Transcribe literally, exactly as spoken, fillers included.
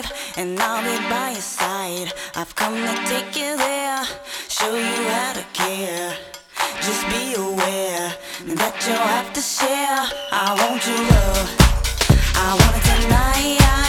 right, and I'll be by your side. I've come to take you there, show you how to care. Just be aware that you'll have to share. I want your love, I want it tonight.